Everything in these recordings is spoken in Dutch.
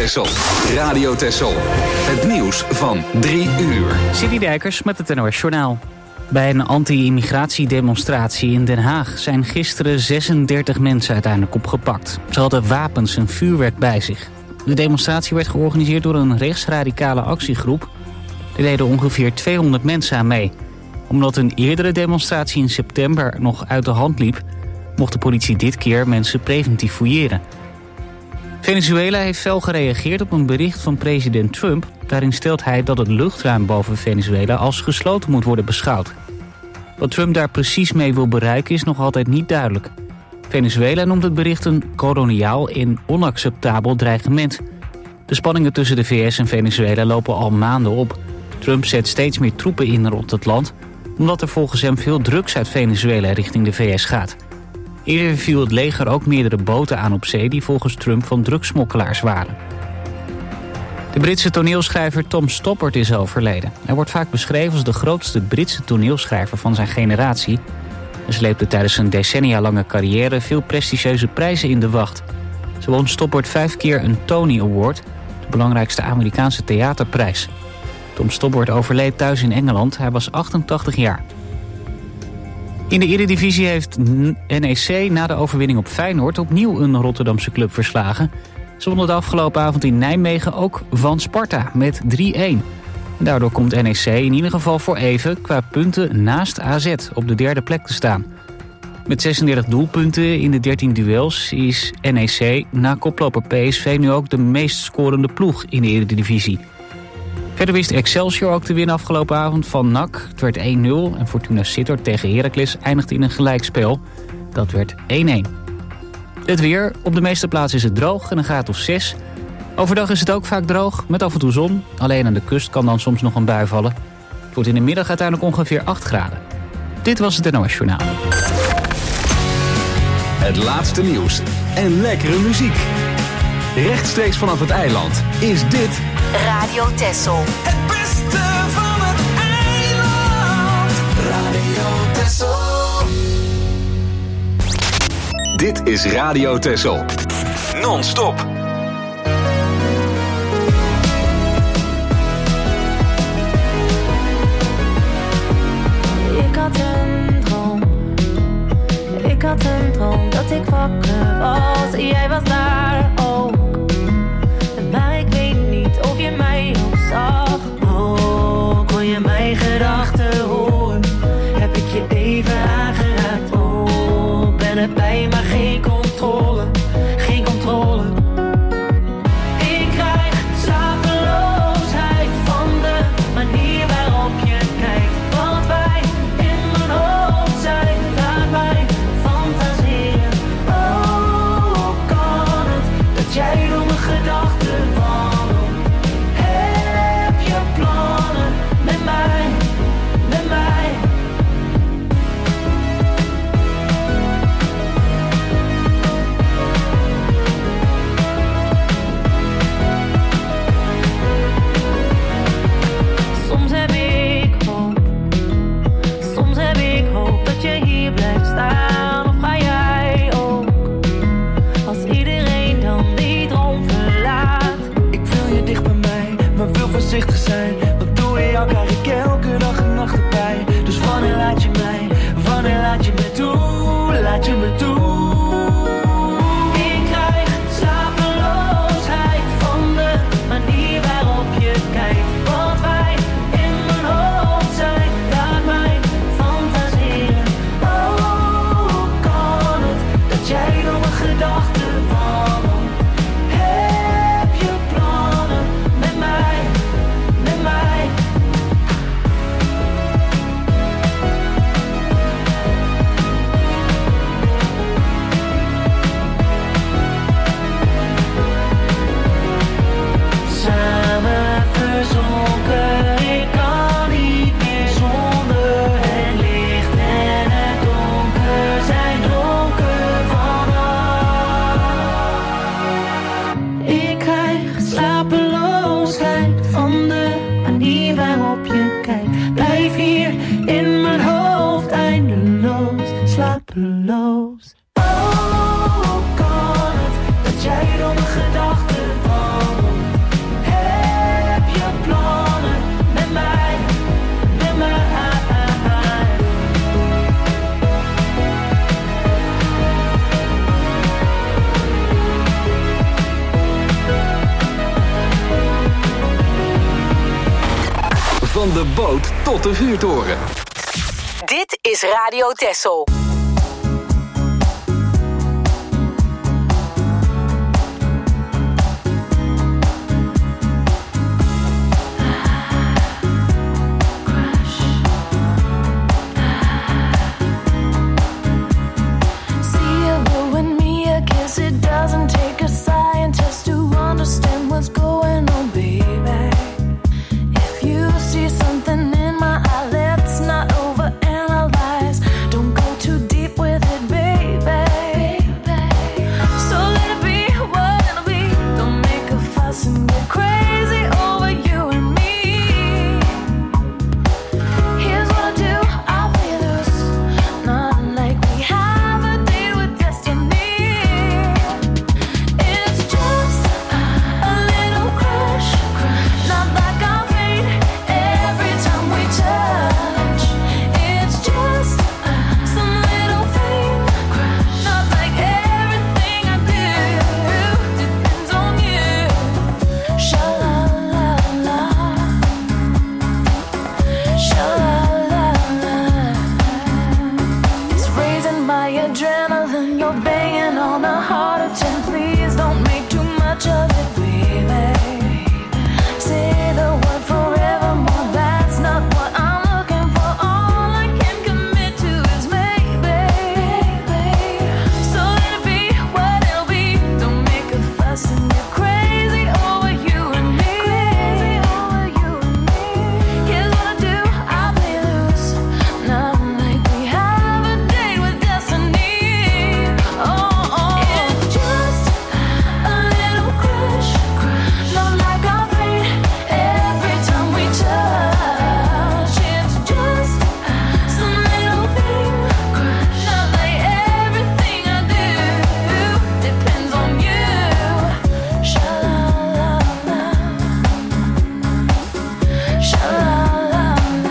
Texel. Radio Texel. Het nieuws van 3 uur. City Dijkers met het NOS Journaal. Bij een anti-immigratiedemonstratie in Den Haag zijn gisteren 36 mensen uiteindelijk opgepakt. Ze hadden wapens en vuurwerk bij zich. De demonstratie werd georganiseerd door een rechtsradicale actiegroep. Er deden ongeveer 200 mensen aan mee. Omdat een eerdere demonstratie in september nog uit de hand liep, mocht de politie dit keer mensen preventief fouilleren. Venezuela heeft fel gereageerd op een bericht van president Trump. Daarin stelt hij dat het luchtruim boven Venezuela als gesloten moet worden beschouwd. Wat Trump daar precies mee wil bereiken is nog altijd niet duidelijk. Venezuela noemt het bericht een koloniaal en onacceptabel dreigement. De spanningen tussen de VS en Venezuela lopen al maanden op. Trump zet steeds meer troepen in rond het land, omdat er volgens hem veel drugs uit Venezuela richting de VS gaat. Eerder viel het leger ook meerdere boten aan op zee die volgens Trump van drugssmokkelaars waren. De Britse toneelschrijver Tom Stoppard is overleden. Hij wordt vaak beschreven als de grootste Britse toneelschrijver van zijn generatie. Hij sleepte tijdens zijn decennia lange carrière veel prestigieuze prijzen in de wacht. Zo won Stoppard 5 keer een Tony Award, de belangrijkste Amerikaanse theaterprijs. Tom Stoppard overleed thuis in Engeland. Hij was 88 jaar. In de Eredivisie heeft NEC na de overwinning op Feyenoord opnieuw een Rotterdamse club verslagen. Ze wonnen de afgelopen avond in Nijmegen ook van Sparta met 3-1. Daardoor komt NEC in ieder geval voor even qua punten naast AZ op de 3e plek te staan. Met 36 doelpunten in de 13 duels is NEC na koploper PSV nu ook de meest scorende ploeg in de Eredivisie. Verder wist Excelsior ook te winnen afgelopen avond van NAC. Het werd 1-0 en Fortuna Sittard tegen Heracles eindigde in een gelijkspel. Dat werd 1-1. Het weer. Op de meeste plaatsen is het droog en een graad of 6. Overdag is het ook vaak droog, met af en toe zon. Alleen aan de kust kan dan soms nog een bui vallen. Het wordt in de middag uiteindelijk ongeveer 8 graden. Dit was het NOS Journaal. Het laatste nieuws en lekkere muziek. Rechtstreeks vanaf het eiland is dit Radio Texel. Het beste van het eiland. Radio Texel. Dit is Radio Texel. Non-stop. Ik had een droom dat ik wakker was. Jij was daar ook. Maar ik weet niet of je mij ook zag. Oh, kon je mijn gedachten horen? Heb ik je even aangeraakt? Oh, ben erbij, maar geen controle. Geen controle. Ik krijg slapeloosheid van de manier waarop je kijkt. Wat wij in mijn hoofd zijn, laat mij fantaseren. Oh, hoe kan het dat jij door mijn gedachten wandelt? Heb je plannen met mij, met mij? Soms heb ik hoop dat je hier blijft staan. Of ga jij ook, als iedereen dan die droom verlaat? Ik wil je dicht bij mij, maar wil voorzichtig zijn. Want door jou krijg ik elke dag en nacht erbij. Dus wanneer laat je mij, wanneer laat je me toe, laat je me toe? Ik krijg slapeloosheid van de manier waarop je kijkt. Wat wij in mijn hoofd zijn, laat mij fantaseren. Oh, hoe kan het dat jij door mijn gedachten wandelt? Heb je plannen met mij, met mij? Van de boot tot de vuurtoren. Dit is Radio Texel. It doesn't take a scientist to understand what's going on, baby. If you see something in my eye, let's not overanalyze. Don't go too deep with it, baby. So let it be what it'll be. Don't make a fuss and get crazy over you and me. Here's what I'll do, I'll play loose. Not like we have a date with destiny. Adrenaline, you're banging on a heart of 10. Please don't make too much of it, baby. Say the word forevermore. That's not what I'm looking for. All I can commit to is maybe. So let it be what it'll be. Don't make a fuss and get crazy over you and me. Here's what I do, I'll play loose. Not like we have a date with destiny. It's just a little crush, not like our fate every time we touch. It's just some little thing, not like everything I do depends on you. Sha-la-la-la, sha-la-la-la.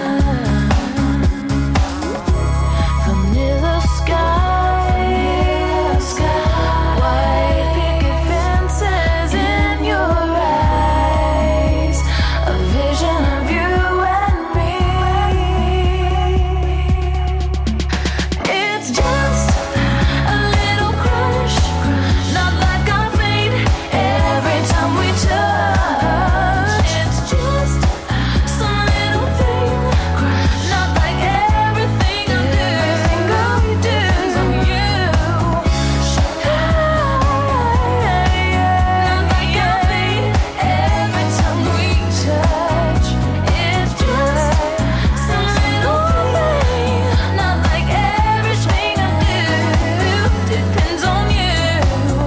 Vanilla skies, white picket fences in your eyes, a vision of you and me. It's just a little crush, not like our fate every time we touch. It's just some little thing, not like everything I do. Depends on you. Not like our fate every time we touch. It's just some little thing, not like everything I do depends on you.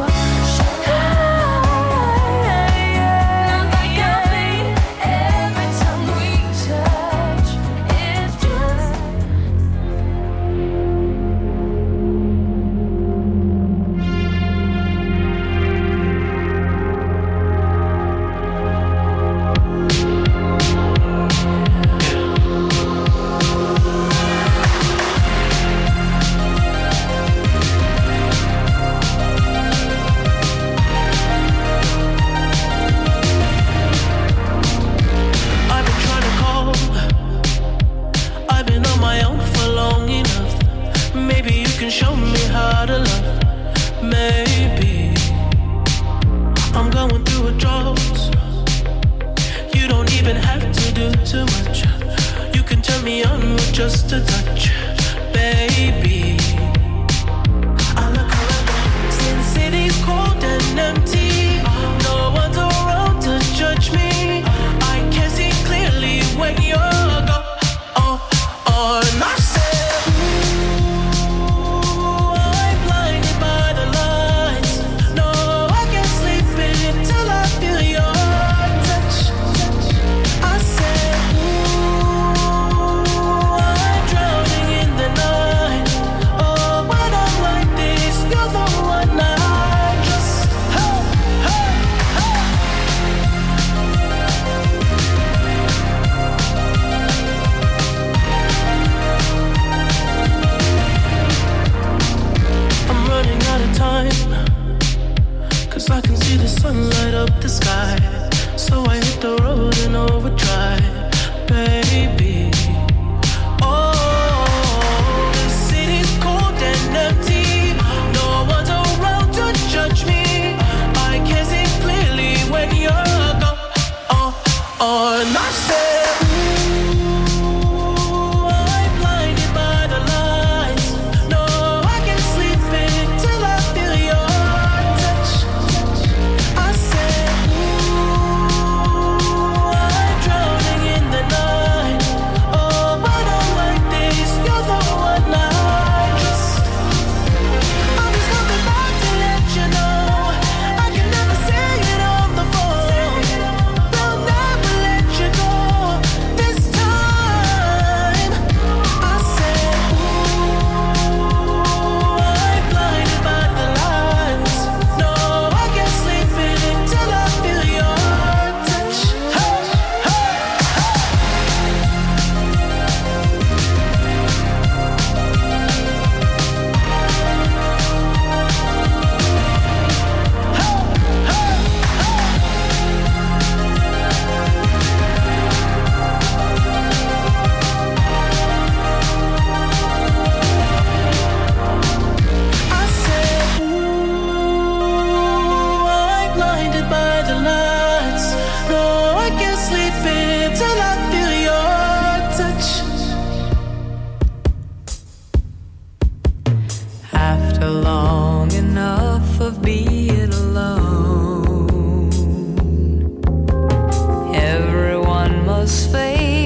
Not like our fate every time we touch. It's just. I've been trying to call. I've been on my own for long enough. Maybe you can show me how to love. Maybe I'm going through a drought. You don't even have to do too much. You can turn me on with just a touch, baby. I look around since city's cold and empty. No one's around to judge me. I can see clearly when you're gone. And I said, ooh, I'm blinded by the lights. No, I can't sleep until I feel your touch. I said, ooh, I'm drowning in the night. Oh, when I'm like this, you're the one I trust. Hey, hey, hey.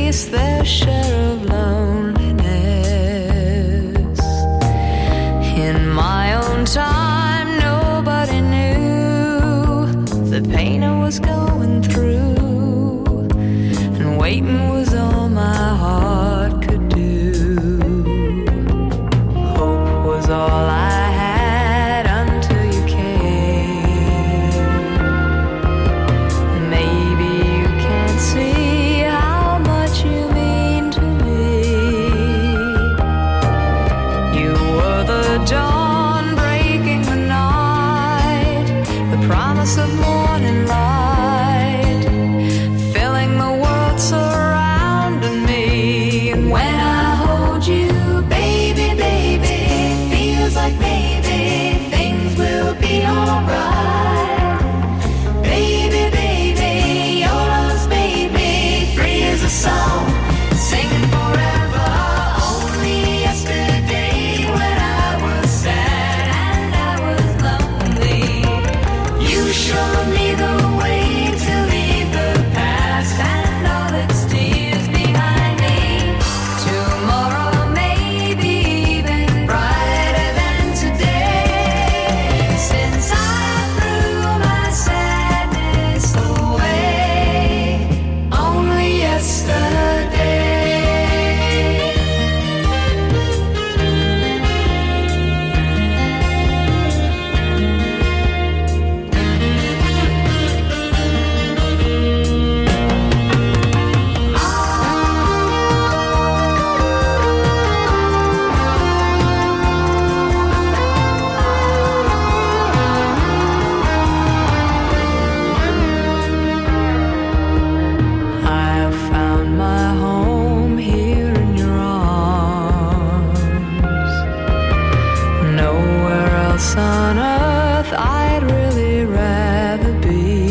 face their share of loneliness. In my own time, nobody knew the pain I was going through, and waiting was all my heart could do. Hope was all I had until you came. Maybe you can't see how much you mean to me. You were the dawn breaking the night, the promise of morning light, filling the world surrounding me. And when I hold you, baby, baby, feels like maybe things will be alright. Baby, baby, your love's made me free as a song, singing forever. Only yesterday when I was sad and I was lonely, you showed me the way to leave the past and all its tears behind me. Tomorrow may be even brighter than today, since I threw my sadness away only yesterday. I have found my home here in your arms. Nowhere else on earth I'd really rather be.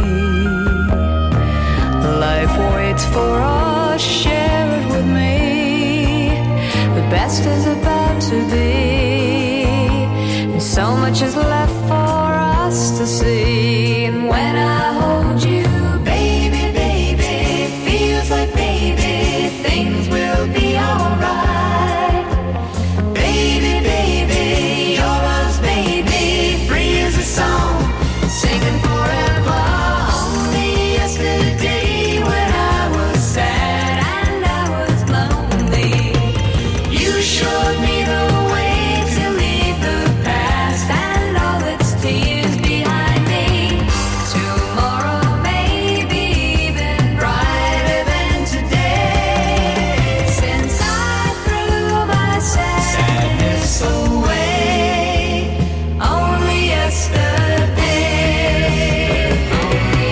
Life waits for us, share it with me. The best is about to be, and so much is left for us to see. And when I hold you, baby, baby, feels like maybe things will be alright. Baby, baby, your love's made me free as a song, singing forever. Only yesterday when I was sad and I was lonely, you showed me the way to leave the past and all its tears behind me. Tomorrow may be even brighter than today, since I threw my sadness away only yesterday. Only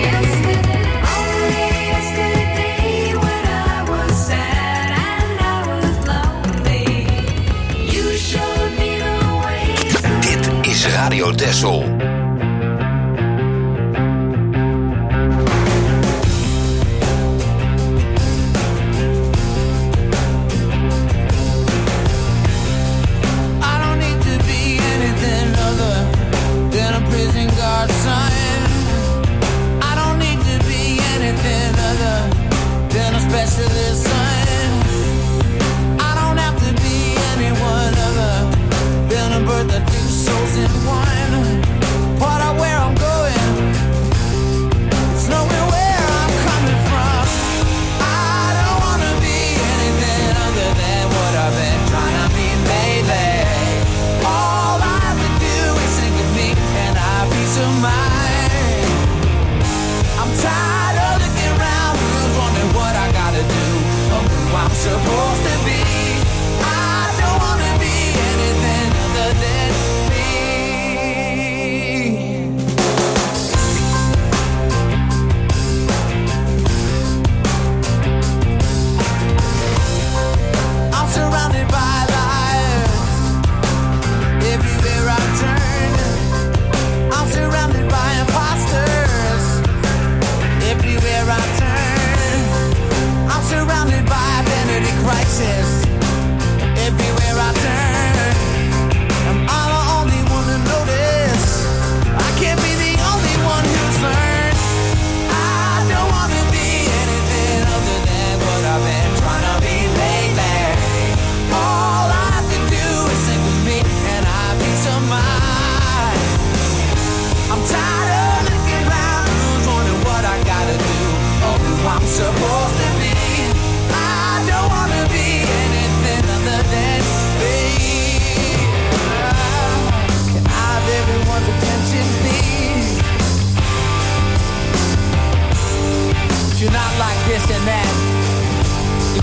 yesterday when I was sad and I was lonely, you showed me the way. Dit is Radio Texel. I don't need to be anything other than a prison guard sign. I don't need to be anything other than a specialist sign. I don't have to be anyone other than a birth of two souls in one. What I where I'm going, it's knowing where I'm coming from. I don't wanna be anything other than what I've been trying to be lately. All I have to do is think of me and I have peace of mind. I'm tired of looking around, who's wondering what I gotta do. I'm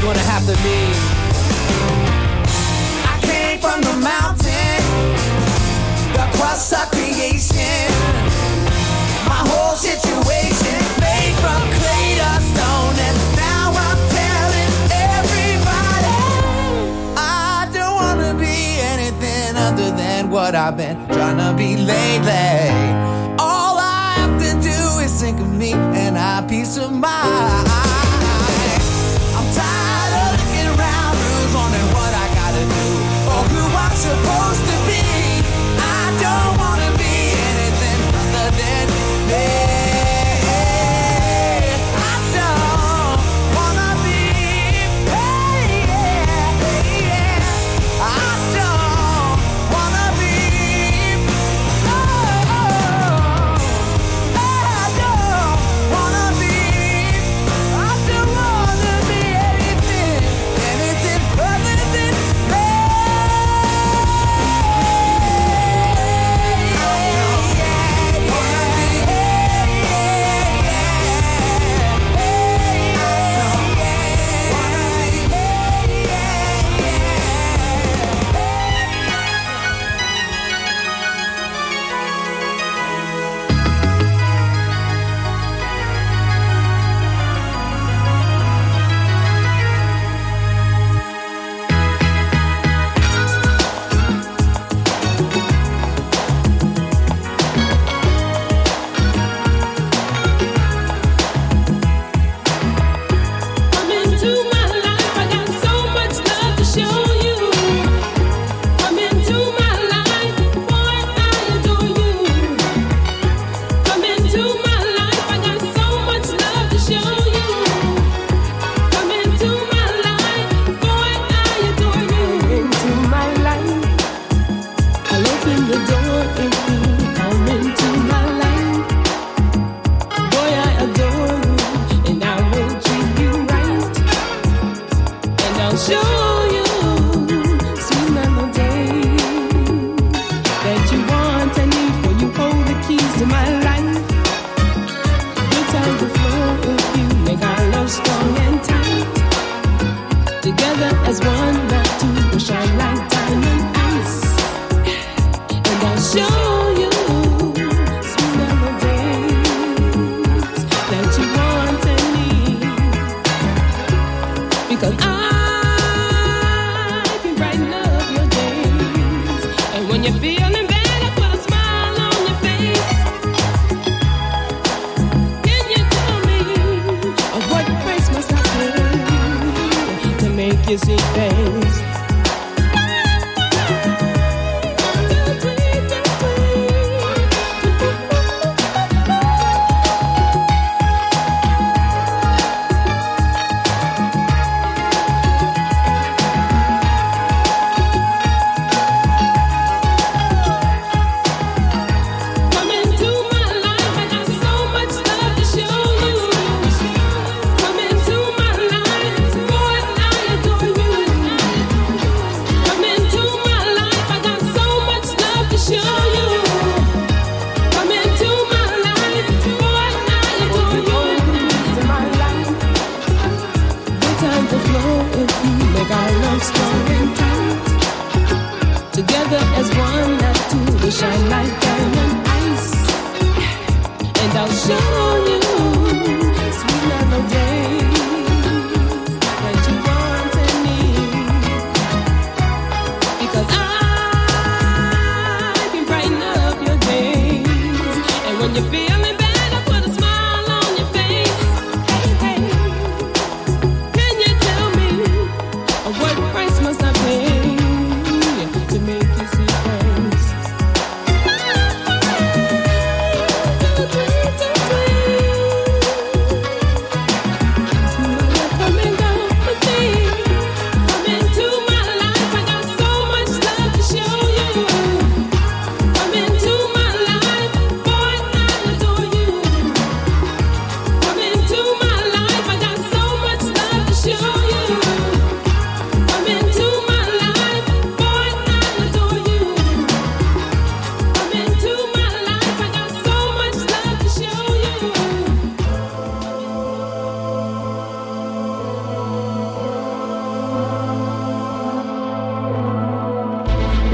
gonna have to mean. I came from the mountain, the crust of creation. My whole situation made from clay to stone, and now I'm telling everybody I don't wanna be anything other than what I've been trying to be lately. All I have to do is think of me and I have peace of mind. I'm tired of looking around, who's wondering what I gotta do or who I'm supposed to be. I don't wanna be anything other than me. I don't wanna be. I don't wanna be.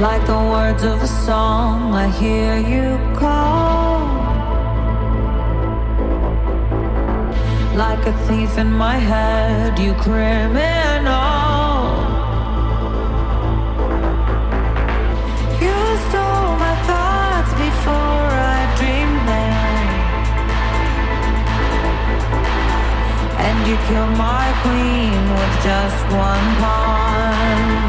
Like the words of a song, I hear you call. Like a thief in my head, you criminal. You stole my thoughts before I dreamed them, and you killed my queen with just one pawn.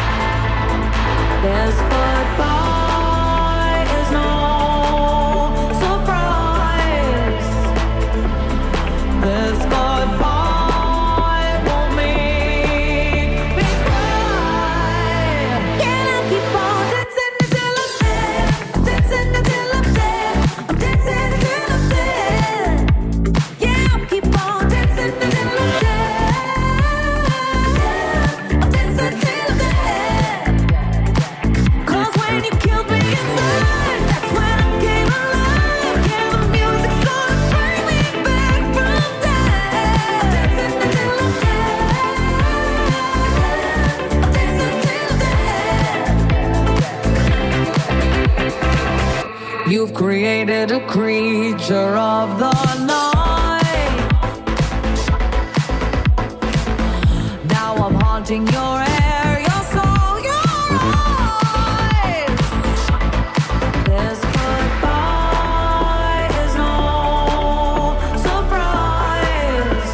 This goodbye is no surprise. This goodbye won't make me cry. Can I keep on dancing until I'm dead? Dancing until I'm dead. I'm dancing until I'm dead. Yeah, I'll keep on dancing until I'm dead. I'm dancing till I'm dead. When you killed me inside, that's when I came alive. Yeah, the music's gonna bring me back from death. Dancing until I'm dead. Dancing till dead. You've created a creature of the night. Now I'm haunting your air, your soul, your eyes. This goodbye is no surprise.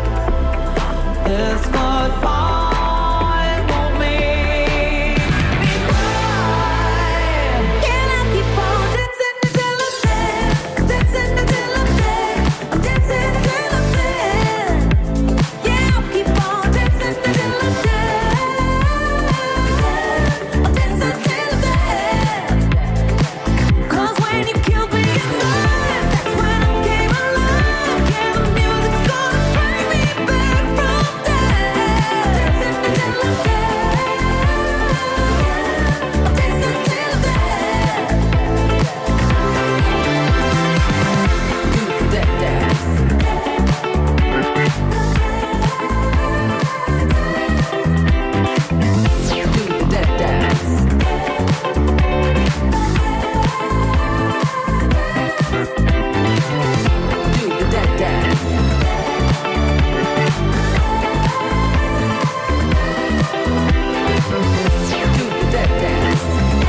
This goodbye won't make me cry. Can I keep on dancing until I'm dead? Dancing until I'm dead. I'm dancing until I'm dead. Yeah, I'll keep on dancing until I'm dead. I'm dancing till I'm dead. 'Cause when you killed me inside, that's when I came alive. Yeah, the music's gonna bring me back from death. Dancing until I'm dead. I'm dancing till I'm dead. Do that dance. Do that dance. Do that dance. Do that dance.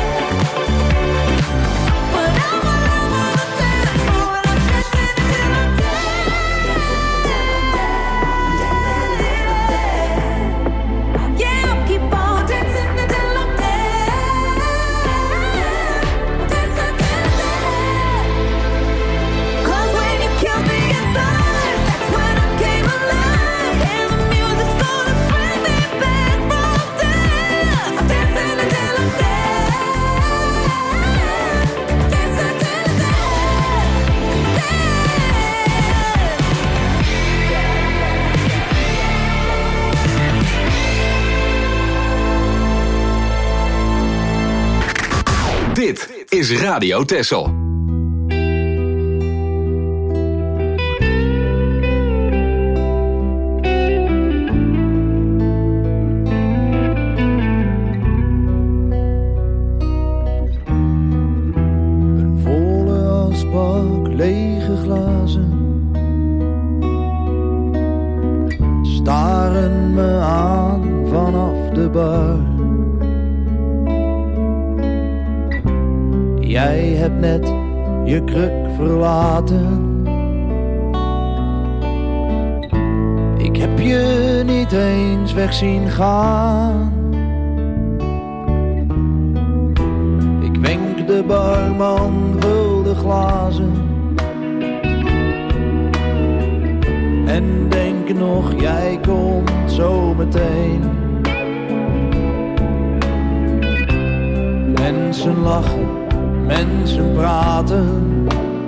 But I'm on the dance floor and I'm dancing until I'm dead. Yeah, I'll keep on dancing until I'm dead. Dancing till I'm dead. 'Cause when you killed me inside, that's when I came alive. And the music's gonna bring me back from death. I'm dancing until I'm dead. Dancing till I'm dead. Dit is Radio Texel. Een volle asbak, lege glazen staren me aan vanaf de bar. Jij hebt net je kruk verlaten. Ik heb je niet eens weg zien gaan. Ik wenk de barman, vul de glazen en denk nog, jij komt zo meteen. Mensen lachen, mensen praten,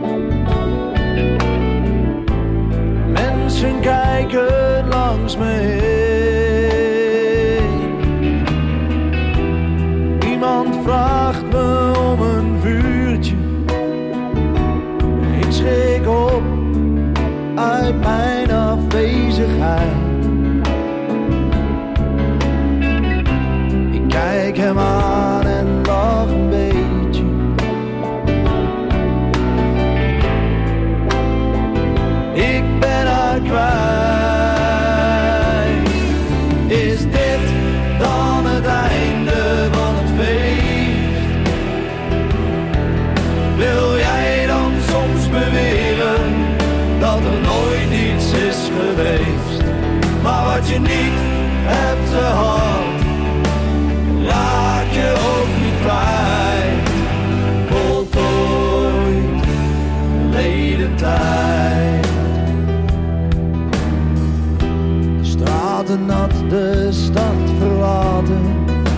mensen kijken langs me heen. Iemand vraagt me om een vuurtje. Ik schrik op uit mijn afwezigheid. Ik kijk hem aan en hebt gehad, raak je ook niet kwijt. Voltooid, verleden tijd. De straten nat, de stad verlaten.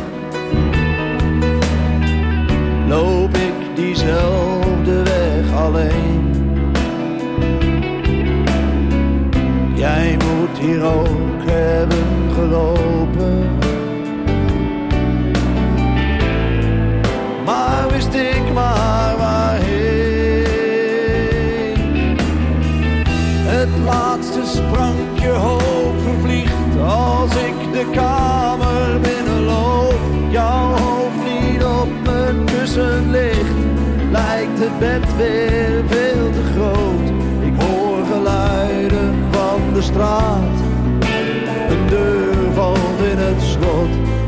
Loop ik diezelfde weg alleen. Jij moet hier ook hebben gelopen. Maar wist ik maar waarheen. Het laatste sprankje hoop vervliegt als ik de kamer binnenloop. Jouw hoofd niet op mijn kussen ligt, lijkt het bed weer veel te groot. Ik hoor geluiden van de straat, een deur valt in het slot.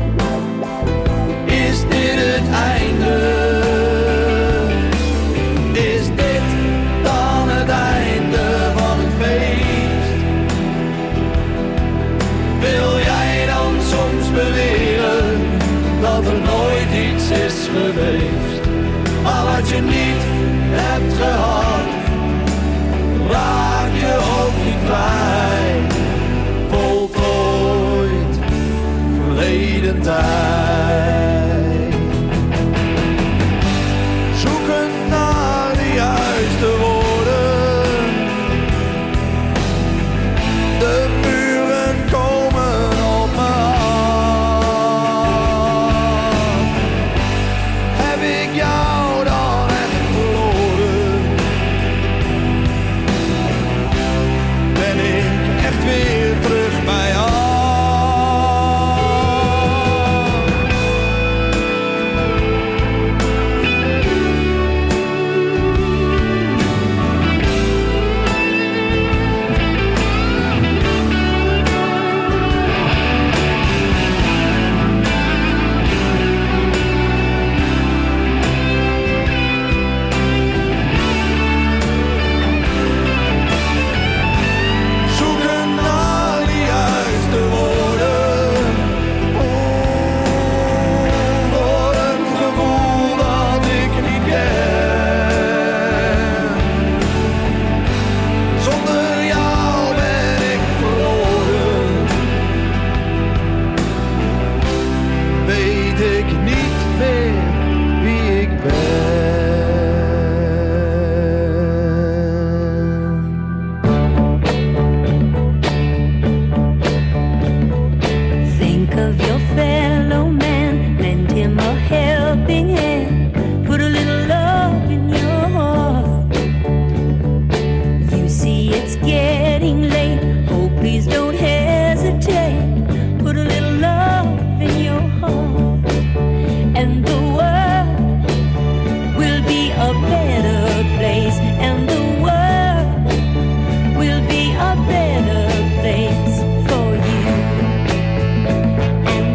Is dit het einde? Is dit dan het einde van het feest? Wil jij dan soms beweren dat er nooit iets is geweest? Maar wat je niet hebt gehad, raak je ook niet kwijt. Voltooid, verleden tijd. Zoeken naar de juiste woorden. De muren komen op me af. Heb ik jou dan echt verloren? Ben ik echt weer terug bij jou? Zoeken naar de juiste woorden. Voor een gevoel dat ik niet ken. Zonder jou ben ik verloren. Weet ik niet meer wie ik ben. Think of your fellow man, lend him a helping hand, put a little love in your heart. You see it's getting late, oh please don't hesitate, put a little love in your heart. And the world will be a better place, and the world will be a better place for you. And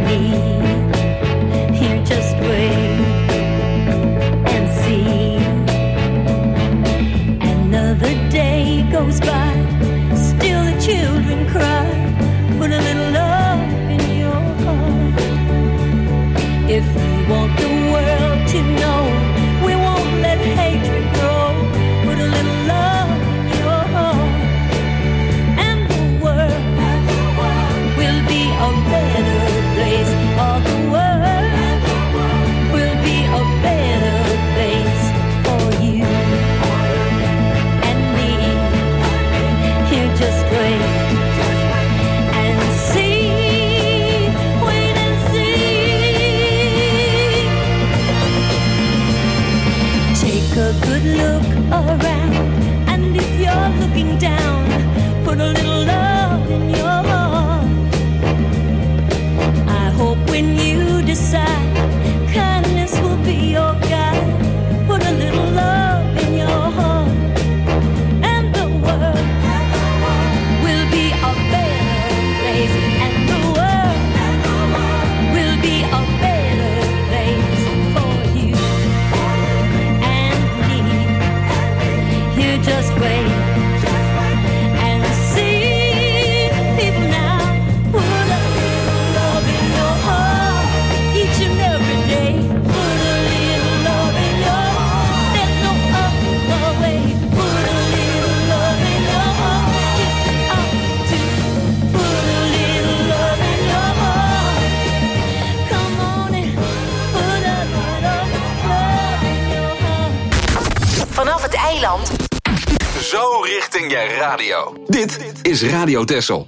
eiland. Zo richting je radio. Dit is Radio Texel.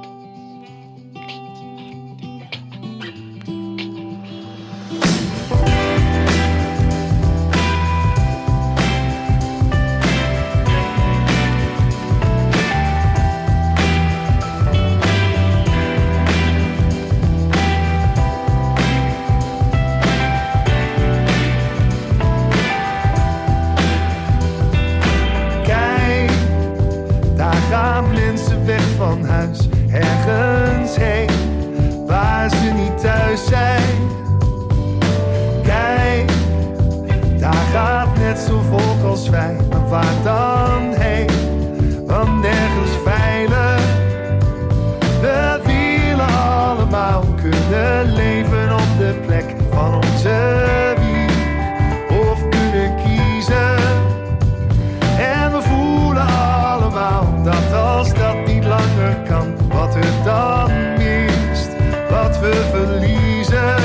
Ergens heen, waar ze niet thuis zijn. Kijk, daar gaat net zo volk als wij. Maar waar dan heen, want nergens veilig. We willen allemaal kunnen leven op de plek van onze wieg. Of kunnen kiezen. En we voelen allemaal dat als dat niet langer kan, wat er dan mist, wat we verliezen.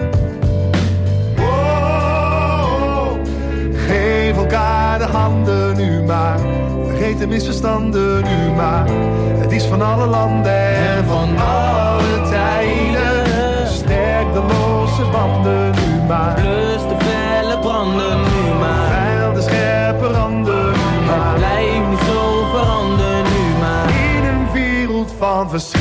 Oh, geef elkaar de handen nu maar. Vergeet de misverstanden nu maar. Het is van alle landen en van alle tijden. Sterk de losse banden nu maar. Blus de felle branden nu maar. Veil de scherpe randen nu maar. Blijf niet zo veranderen nu maar. In een wereld van verschil.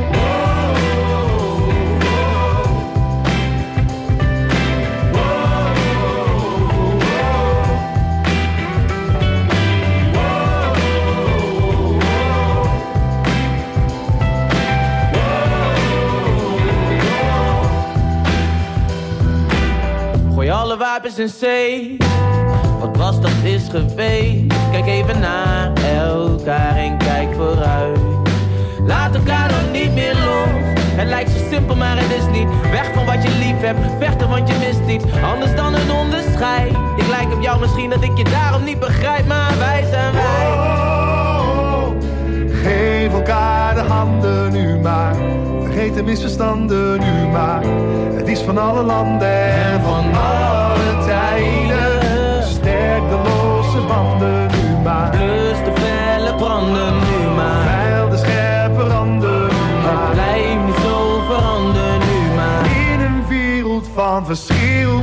Gooi alle wapens in zee. Wat was dat is geweest. Kijk even naar elkaar en kijk vooruit. Laat elkaar dan niet meer los. Het lijkt zo simpel maar het is niet. Weg van wat je lief hebt, vechten want je mist iets. Anders dan een onderscheid. Ik lijk op jou misschien dat ik je daarom niet begrijp. Maar wij zijn wij. Oh, geef elkaar de handen nu maar. Vergeet de misverstanden nu maar. Het is van alle landen en van alle tijden. Sterk de losse banden nu maar. Blus de felle branden nu maar. Veil de scherpe randen nu maar. Blijf niet zo veranderen nu maar. In een wereld van verschil.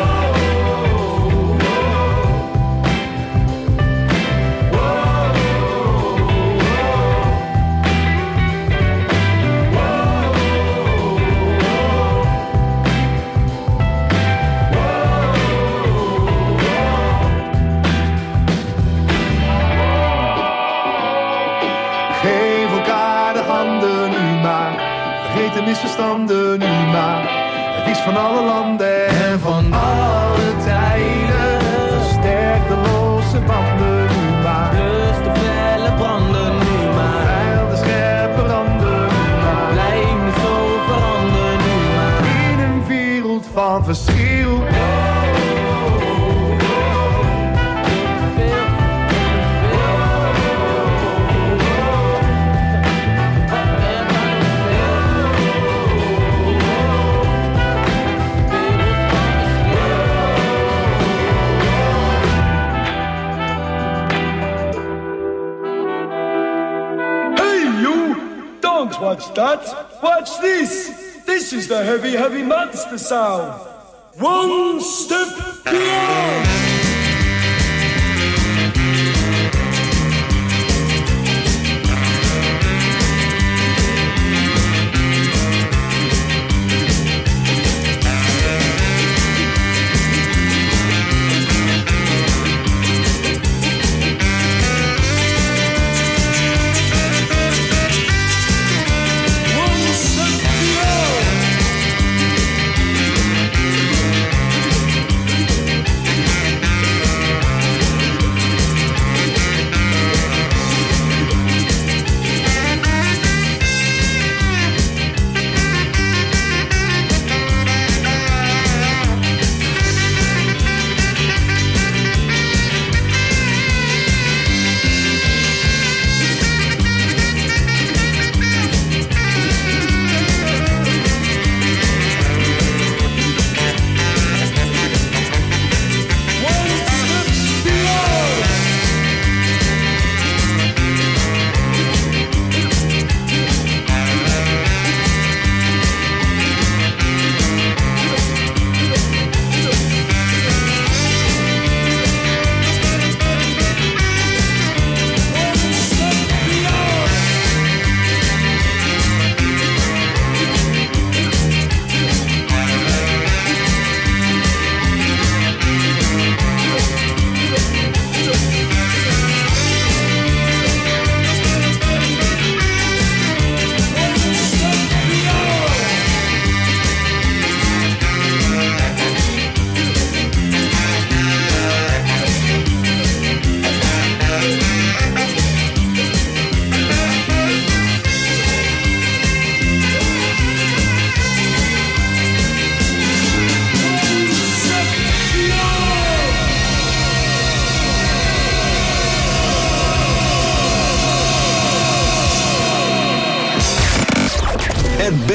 Misverstanden nu maar. Het is van alle landen en van alle tijden. Sterk de losse banden nu maar. Blus de felle branden nu maar. Veil de scherpe randen nu maar. Blijf niet zo veranderen nu maar. In een wereld van verschil. Watch that. Watch this. This is the heavy, heavy monster sound. One step beyond.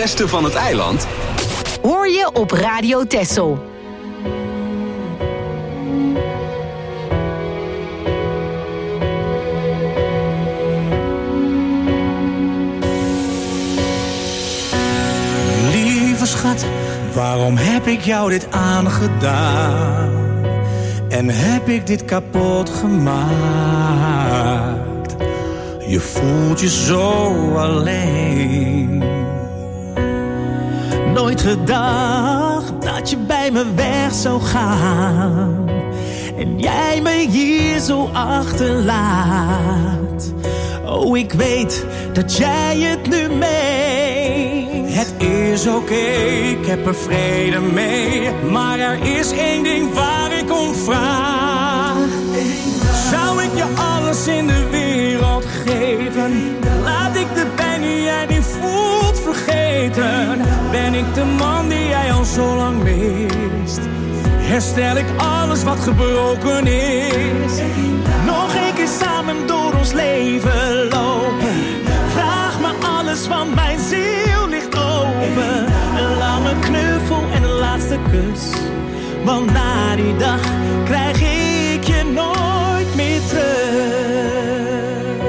beste van het eiland Hoor je op Radio Texel. Lieve schat, waarom heb ik jou dit aangedaan? En heb ik dit kapot gemaakt? Je voelt je zo alleen. Nooit gedacht dat je bij me weg zou gaan. En jij me hier zo achterlaat. Oh, ik weet dat jij het nu meent. Het is oké, ik heb er vrede mee. Maar er is één ding waar ik om vraag. Zou ik je alles in de wereld geven? Laat ik de pijn die jij nu voelt vergeten? Ben ik de man die jij al zo lang mist? Herstel ik alles wat gebroken is? Nog een keer samen door ons leven lopen. Vraag me alles, want mijn ziel ligt open. Een lange knuffel en een laatste kus. Want na die dag krijg ik je nooit meer terug.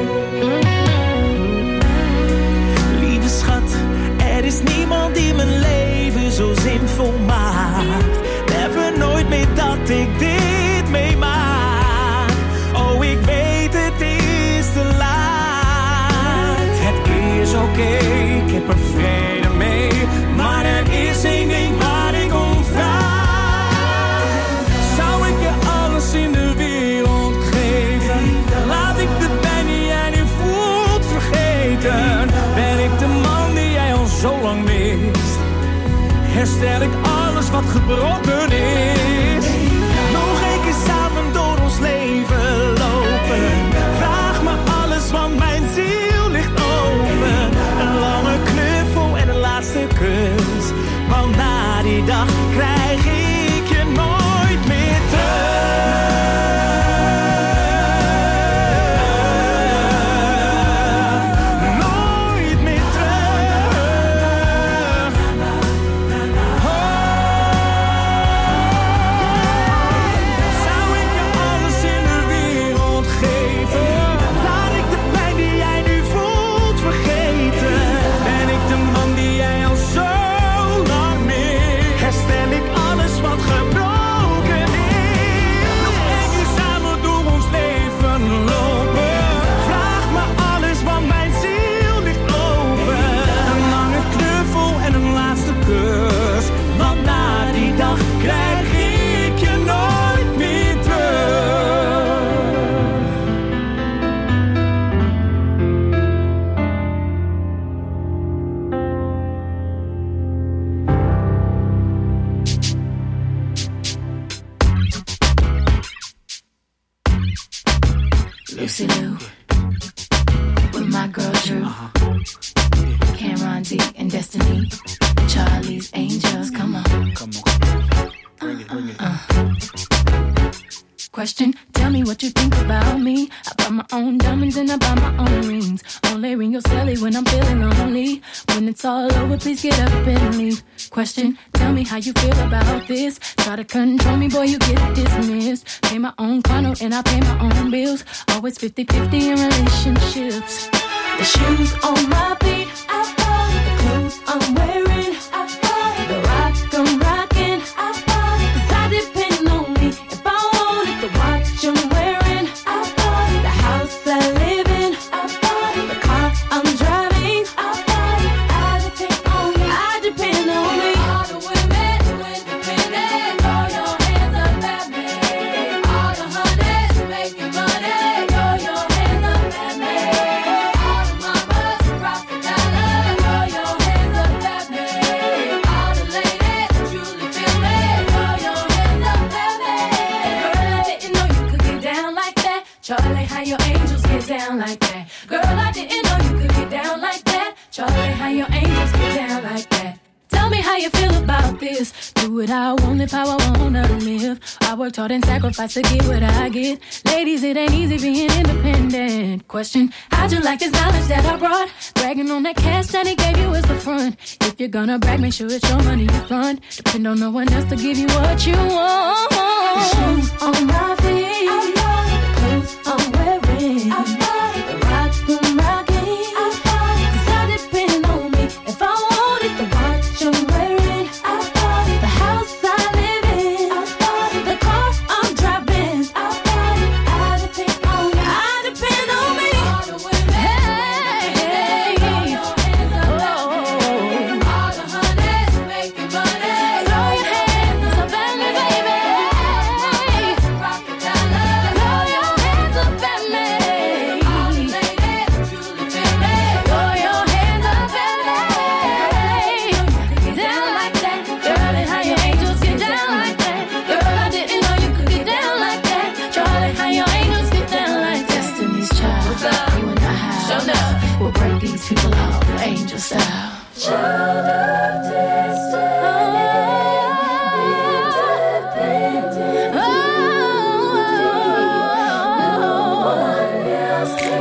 Lieve schat, er is niemand die mijn leven zo zinvol maakt. Never nooit meer dat ik dit meemaak. Oh, ik weet het is te laat. Het is oké, ik heb er vrede mee. Maar er is één ding waar ik om vraag. Zou ik je alles in de wereld geven? Laat ik de pijn die jij nu voelt vergeten? Ben ik de man die jij al zo lang mist? Herstel ik alles wat gebroken is? Nog een keer samen door ons leven lopen. Vraag me alles, want mijn ziel ligt open. Een lange knuffel en een laatste kus. Want na die dag krijg ik je nooit meer terug. Nooit meer terug. Zou ik je alles in de wereld geven? Laat ik de pijn die jij nu voelt vergeten? Ben ik de man die jij al zo lang mist? Herstel ik alles wat gebroken is? Nog één keer samen door ons leven lopen. Vraag me alles, want mijn ziel ligt open. Een lange knuffel en een laatste kus. Want na die dag krijg ik je nooit meer terug. Lucy Lou, with my girl Drew, Cameron D and Destiny, Charlie's Angels, come on. Bring it. Question, tell me what you think about me. I buy my own diamonds and I buy my own rings. Only ring your celly when I'm feeling lonely. When it's all over, please get up and leave. Question, tell me how you feel about this. Try to control me, boy, you get dismissed. Pay my own condo and I pay my own bills. Always 50-50 in relationships. The shoes on my feet, I bought. The clothes I'm wearing, I bought. The rock I'm rocking, I bought. 'Cause I depend on me. If I wanted the watch I'm wearing, I bought. The house I live in, I bought. The car I'm driving, I bought. I depend on me. I depend on me. All the women who independent, throw your hands up at me. All the honeys who making money, throw your hands up at me. All the mamas who rock the dollar, throw your hands up at me. All the ladies who truly feel me, throw your hands up at me. Girl, I didn't know you could get down like that. Charlie, how your angels get down like that. Girl, I didn't know you could get down like that. Charlie, how your angels get down like that. Tell me how you feel about this. Do what I want, live how I wanna live. I worked hard and sacrificed to get what I get. Ladies, it ain't easy being independent. Question, how'd you like this knowledge that I brought? Bragging on that cash that he gave you is the front. If you're gonna brag, make sure it's your money you fund. Depend on no one else to give you what you want. The shoes on my feet, the clothes I'm wearing, the rocks I'm rocking. 'Cause I depend on me if I want it, the watch I'm wearing, the house I live in, the car I'm driving. I depend on me. I depend on me. Hey, throw your hands up at me. All the honeys making money. Throw your hands up at me, baby. Rock it down, love. Throw your hands up at me. All the ladies truly feel me. Throw your hands up at me. Get down like that, Charlie. How your angels get down like that, girl? I didn't know you could get down like that, Charlie. How your angels get down like that. Destiny's Child. What's up? You and I have. Show up. We'll break these people off, angel style. Child of destiny, independent. No one else can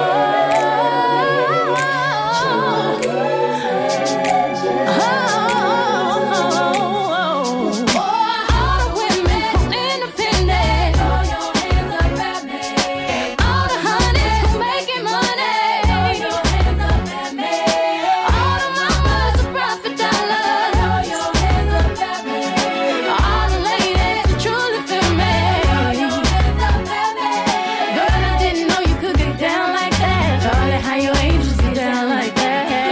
all the women independent. Throw your hands up at me. All the honeys who making money. Throw your hands up at me. All the mamas who profit dollars. Throw your hands up at me. All the ladies who truly feel me. Throw your hands up at me. Girl, I didn't know you could get down like that, Charlie. How your angels get down like that.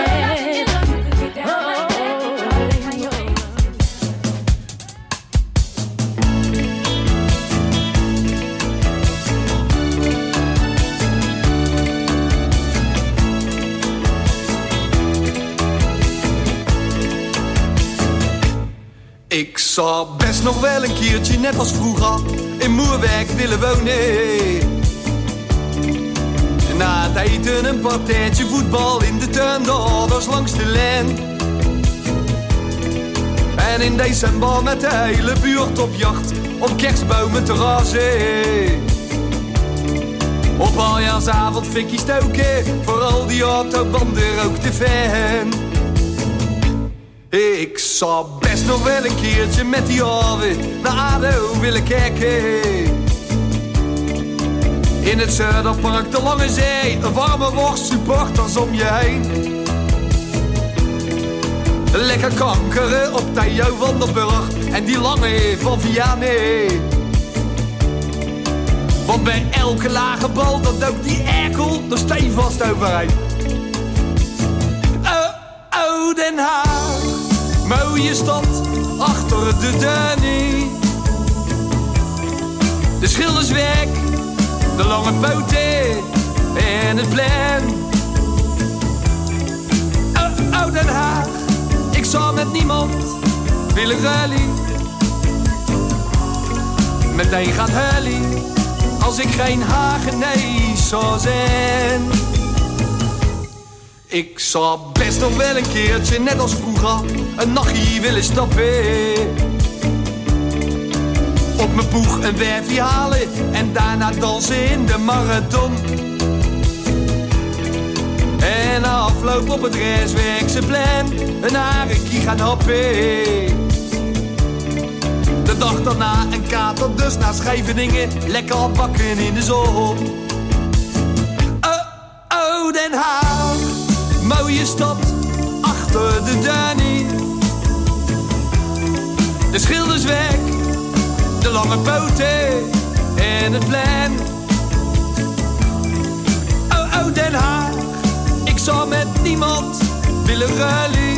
Ik zou best nog wel een keertje, net als vroeger, in Moerwijk willen wonen. Na het eten een partijtje voetbal in de tuin, de ouders langs de lijn. En in december met de hele buurt op jacht, om kerstbomen te razen. Op aljaarsavond fikkie stoken, voor al die autobanden rook de fan. Ik zou best nog wel een keertje met die alweer naar ADO willen kijken. In het Zuiderpark, de Lange Zee, een warme worst, supporters om je heen. Lekker kankeren op Theo van der Burg en die lange van Vianney. Want bij elke lage bal, dat dook die erkel er stevast overheen. Oh, Den Haag, mooie stad, achter de Danny. De Schildersweg, de lange poten en het plein. Oh, Den Haag, ik zou met niemand willen rally. Meteen gaat Hully, als ik geen Hagenees zou zijn. Ik zou best nog wel een keertje, net als vroeger, een nachtje willen stappen. Op mijn boeg een werfje halen en daarna dansen in de marathon. En na afloop op het Rijswerkse-plein een harekie gaan happen. De dag daarna een kater, dus naar Scheveningen, lekker bakken in de zon. Oh, Den Haag, mooie stad, achter de Danny. De Schildersweg, de lange poten en het plein. Oh, Den Haag, ik zou met niemand willen rally.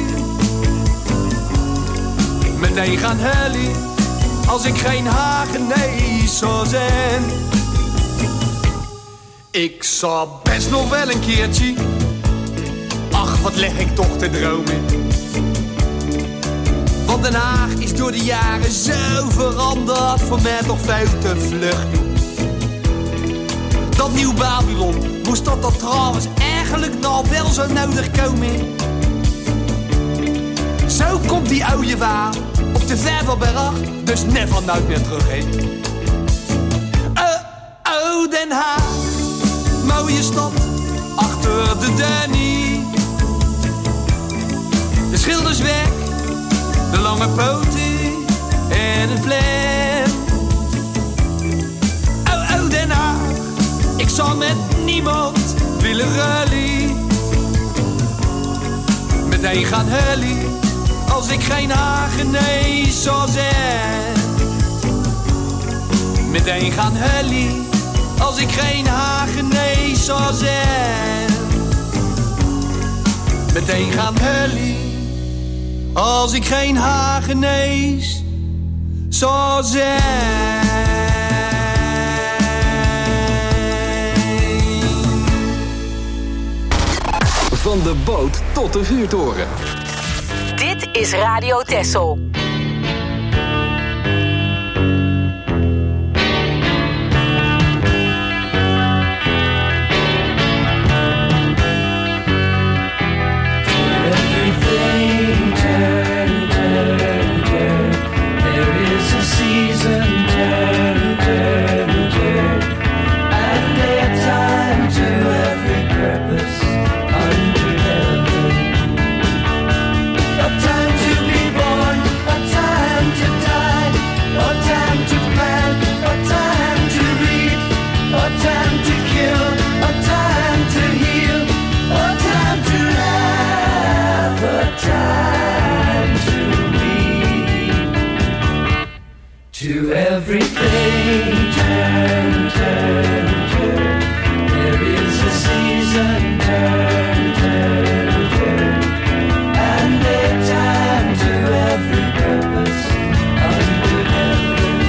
Meteen gaan Hully, als ik geen Hagenees zou zijn. Ik zou best nog wel een keertje, ach wat leg ik toch te dromen. Want Den Haag is door de jaren zo veranderd, voor mij toch veel te vlug. Dat nieuw Babylon, moest dat trouwens eigenlijk nou wel zo nodig komen? Zo komt die oude waar op te ver van berg, dus never nooit meer terug heen. Oh, Den Haag, mooie stad, achter de Danny. De schilders weg, de lange poten en het plan. Oh, Den Haag, ik zal met niemand willen rally. Meteen gaan hullie, als ik geen Hagenees zou zijn. Meteen gaan hullie, als ik geen Hagenees zou zijn. Meteen gaan hullie, als ik geen Hagenees zou zijn. Van de boot tot de vuurtoren. Dit is Radio Texel. To everything, turn, turn, turn. There is a season, turn, turn, turn. And a time to every purpose under heaven.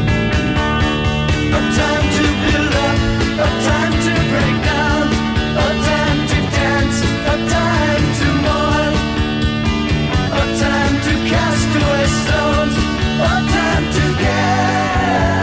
A time to build up, a time to break down, a time to dance, a time to mourn, a time to cast away stones, a time to gather.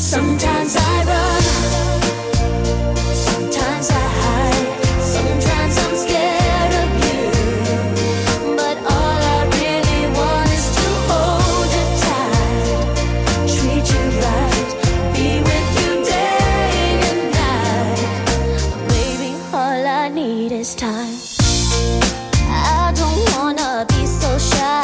Sometimes I run, sometimes I hide, sometimes I'm scared of you. But all I really want is to hold you tight, treat you right, be with you day and night. Baby, all I need is time. I don't wanna be so shy.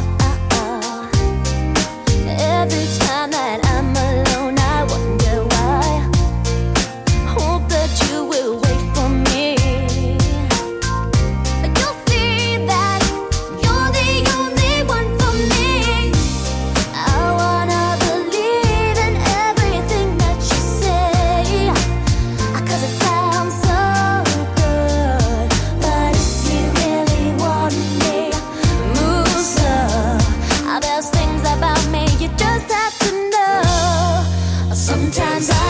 Every time that I'm alone, I wonder why. Hope that you will wait for me. But you'll see that you're the only one for me. I wanna believe in everything that you say, 'cause it sounds so good. But if you really want me, move slow. There's things about me you just have to know. Sometimes I